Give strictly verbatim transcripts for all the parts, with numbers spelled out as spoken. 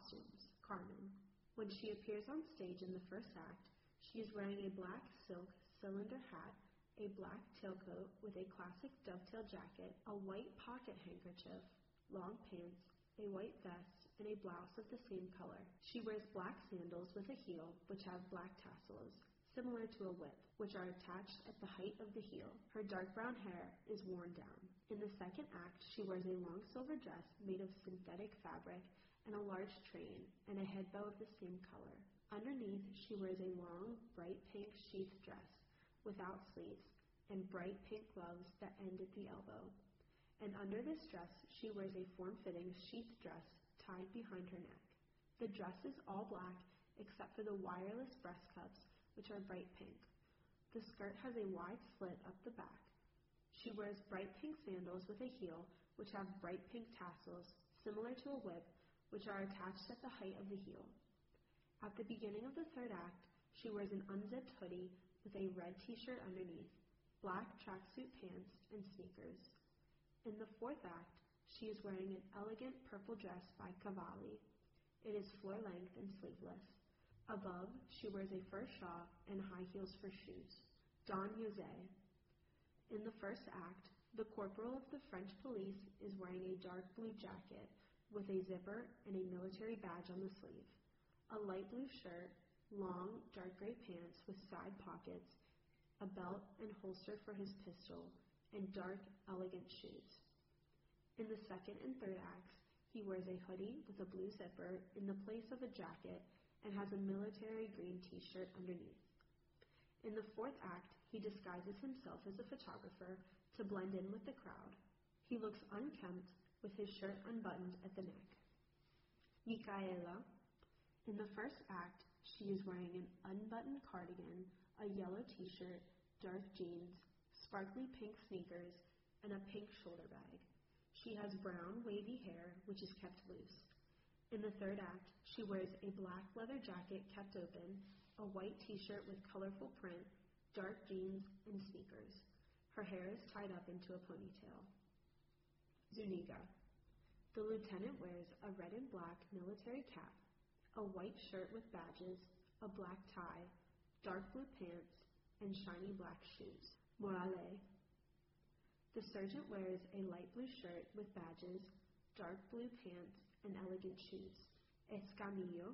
Costumes. Carmen. When she appears on stage in the first act, she is wearing a black silk cylinder hat, a black tailcoat with a classic dovetail jacket, a white pocket handkerchief, long pants, a white vest, and a blouse of the same color. She wears black sandals with a heel, which have black tassels, similar to a whip, which are attached at the height of the heel. Her dark brown hair is worn down. In the second act, she wears a long silver dress made of synthetic fabric and a large train, and a head bow of the same color. Underneath, she wears a long, bright pink sheath dress without sleeves and bright pink gloves that end at the elbow. And under this dress, she wears a form-fitting sheath dress tied behind her neck. The dress is all black except for the wireless breast cups, which are bright pink. The skirt has a wide slit up the back. She wears bright pink sandals with a heel, which have bright pink tassels, similar to a whip, which are attached at the height of the heel. At the beginning of the third act, she wears an unzipped hoodie with a red t-shirt underneath, black tracksuit pants, and sneakers. In the fourth act, she is wearing an elegant purple dress by Cavalli. It is floor-length and sleeveless. Above, she wears a fur shawl and high heels for shoes. Don José. In the first act, the corporal of the French police is wearing a dark blue jacket with a zipper and a military badge on the sleeve, a light blue shirt, long, dark gray pants with side pockets, a belt and holster for his pistol, and dark, elegant shoes. In the second and third acts, he wears a hoodie with a blue zipper in the place of a jacket and has a military green t-shirt underneath. In the fourth act, he disguises himself as a photographer to blend in with the crowd. He looks unkempt with his shirt unbuttoned at the neck. Micaela. In the first act, she is wearing an unbuttoned cardigan, a yellow t-shirt, dark jeans, sparkly pink sneakers, and a pink shoulder bag. She has brown, wavy hair, which is kept loose. In the third act, she wears a black leather jacket kept open, a white t-shirt with colorful print, dark jeans, and sneakers. Her hair is tied up into a ponytail. Zuniga. The lieutenant wears a red and black military cap, a white shirt with badges, a black tie, dark blue pants, and shiny black shoes. Morale. The sergeant wears a light blue shirt with badges, dark blue pants, and elegant shoes. Escamillo.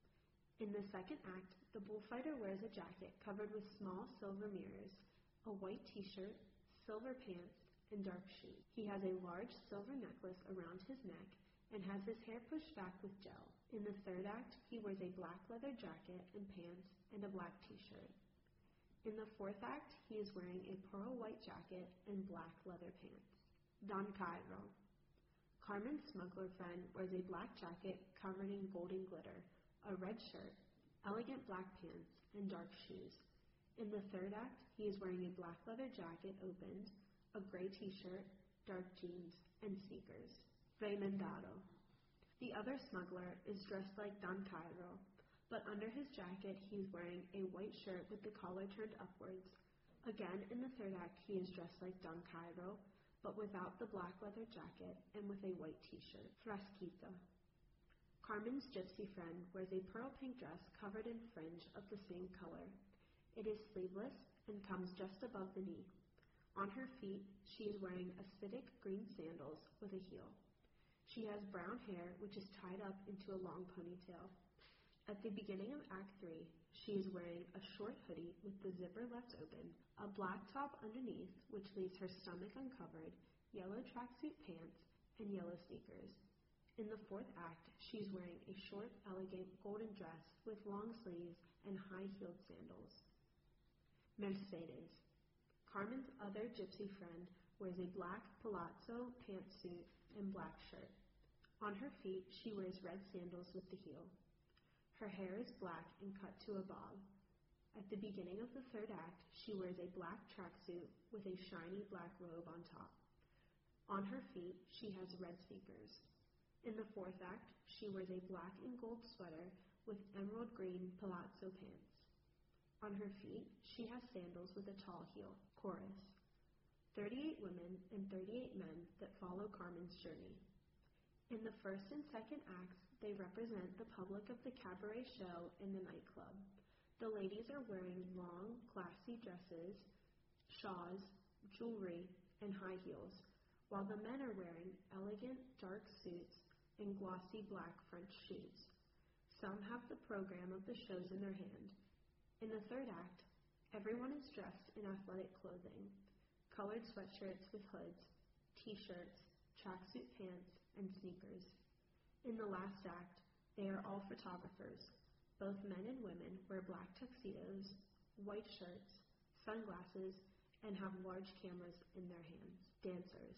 In the second act, the bullfighter wears a jacket covered with small silver mirrors, a white t-shirt, silver pants, and dark shoes. He has a large silver necklace around his neck and has his hair pushed back with gel. In the third act, he wears a black leather jacket and pants and a black t-shirt. In the fourth act, he is wearing a pearl white jacket and black leather pants. Don Cairo. Carmen's smuggler friend wears a black jacket covered in golden glitter, a red shirt, elegant black pants, and dark shoes. In the third act, he is wearing a black leather jacket opened, a gray t-shirt, dark jeans, and sneakers. Remendado. The other smuggler is dressed like Don Cairo, but under his jacket he is wearing a white shirt with the collar turned upwards. Again, in the third act, he is dressed like Don Cairo, but without the black leather jacket and with a white t-shirt. Frasquita. Carmen's gypsy friend wears a pearl pink dress covered in fringe of the same color. It is sleeveless and comes just above the knee. On her feet, she is wearing acidic green sandals with a heel. She has brown hair, which is tied up into a long ponytail. At the beginning of Act three, she is wearing a short hoodie with the zipper left open, a black top underneath, which leaves her stomach uncovered, yellow tracksuit pants, and yellow sneakers. In the fourth act, she is wearing a short, elegant golden dress with long sleeves and high-heeled sandals. Mercedes. Carmen's other gypsy friend wears a black palazzo pantsuit and black shirt. On her feet, she wears red sandals with the heel. Her hair is black and cut to a bob. At the beginning of the third act, she wears a black tracksuit with a shiny black robe on top. On her feet, she has red sneakers. In the fourth act, she wears a black and gold sweater with emerald green palazzo pants. On her feet, she has sandals with a tall heel. Chorus. thirty-eight women and thirty-eight men that follow Carmen's journey. In the first and second acts, They represent the public of the cabaret show and the nightclub. The ladies are wearing long, classy dresses, shawls, jewelry, and high heels, while the men are wearing elegant, dark suits and glossy black French shoes. Some have the program of the shows in their hand. In the third act, everyone is dressed in athletic clothing, colored sweatshirts with hoods, t-shirts, tracksuit pants, and sneakers. In the last act, they are all photographers. Both men and women wear black tuxedos, white shirts, sunglasses, and have large cameras in their hands. Dancers.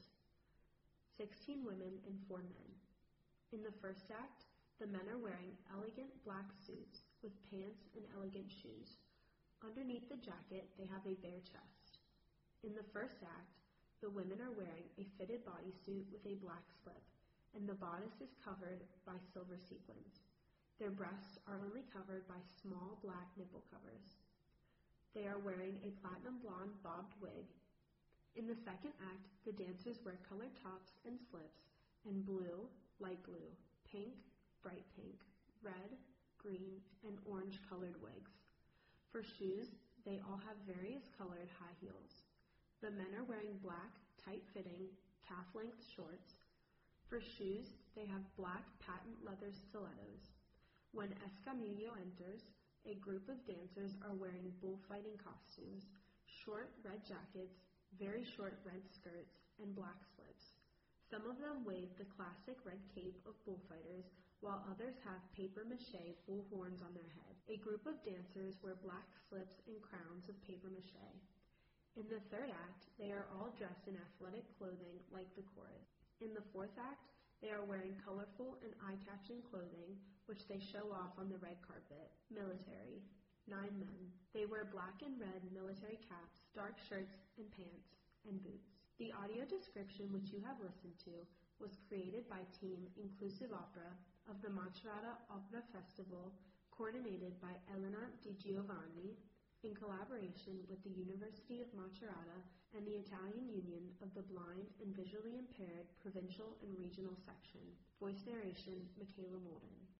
Sixteen women and four men. In the first act, the men are wearing elegant black suits with pants and elegant shoes. Underneath the jacket, they have a bare chest. In the first act, the women are wearing a fitted bodysuit with a black slip, and the bodice is covered by silver sequins. Their breasts are only covered by small black nipple covers. They are wearing a platinum blonde bobbed wig. In the second act, the dancers wear colored tops and slips and blue, light blue, pink, bright pink, red, green, and orange colored wigs. For shoes, they all have various colored high heels. The men are wearing black, tight-fitting, calf-length shorts. For shoes, they have black patent leather stilettos. When Escamillo enters, a group of dancers are wearing bullfighting costumes, short red jackets, very short red skirts, and black slips. Some of them wave the classic red cape of bullfighters, while others have papier-mâché bull horns on their head. A group of dancers wear black slips and crowns of papier-mâché. In the third act, they are all dressed in athletic clothing like the chorus. In the fourth act, they are wearing colorful and eye-catching clothing, which they show off on the red carpet. Military. Nine men. They wear black and red military caps, dark shirts and pants, and boots. The audio description which you have listened to was created by Team Inclusive Opera of the Macerata Opera Festival, coordinated by Elena Di Giovanni, in collaboration with the University of Macerata and the Italian Union of the Blind and Visually Impaired Provincial and Regional Section. Voice narration, Michaela Molden.